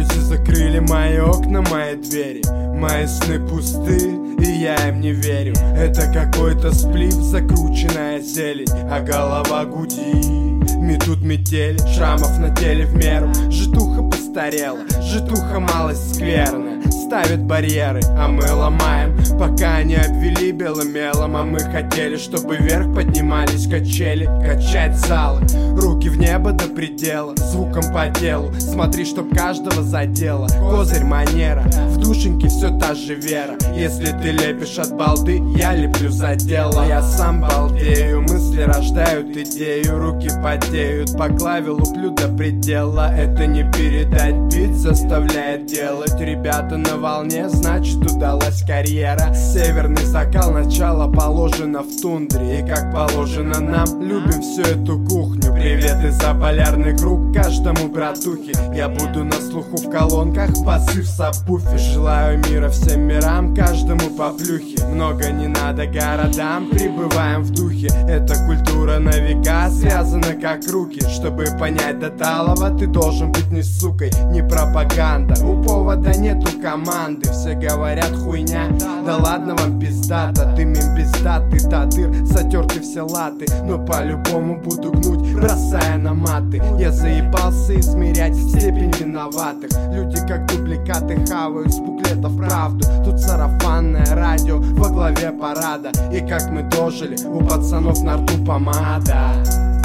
Люди закрыли мои окна, мои двери. Мои сны пусты, и я им не верю. Это какой-то сплив, закрученная зелень, а голова гудит. Метут метель, шрамов на теле в меру. Житуха постарела, житуха малость скверная. Ставят барьеры, а мы ломаем, пока они обвели белым мелом. А мы хотели, чтобы вверх поднимались качели. Качать залы, руки в небо до предела, звуком по телу. Смотри, чтоб каждого задело. Козырь манера, в душеньке все та же вера. Если ты лепишь от балды, я леплю за дело. Я сам балдею, мысли рождают идею. Руки потеют, по клаве луплю до предела. Это не передать, бит заставляет делать. Ребята на волне, значит удалась карьера. Северный закал, начало положено в тундре. И как положено нам, любим всю эту кухню. Привет из-за полярный круг каждому братухе. Я буду на слуху в колонках, басы в сабвуфе. Желаю мира всем мирам, каждому по плюхе. Много не надо городам, пребываем в духе. Эта культура на века связана как руки. Чтобы понять до талого, ты должен быть не сукой, не пропаганда. У повода нету команды, все говорят хуйня. Да ладно вам пиздата, дымим пиздатый татыр. Затерты все латы, но по-любому буду гнуть, бросая на маты. Я заебался измерять степень виноватых. Люди как дубликаты хавают с буклетов правду. Тут сарафанное радио во главе парада. И как мы дожили, у пацанов на рту помада.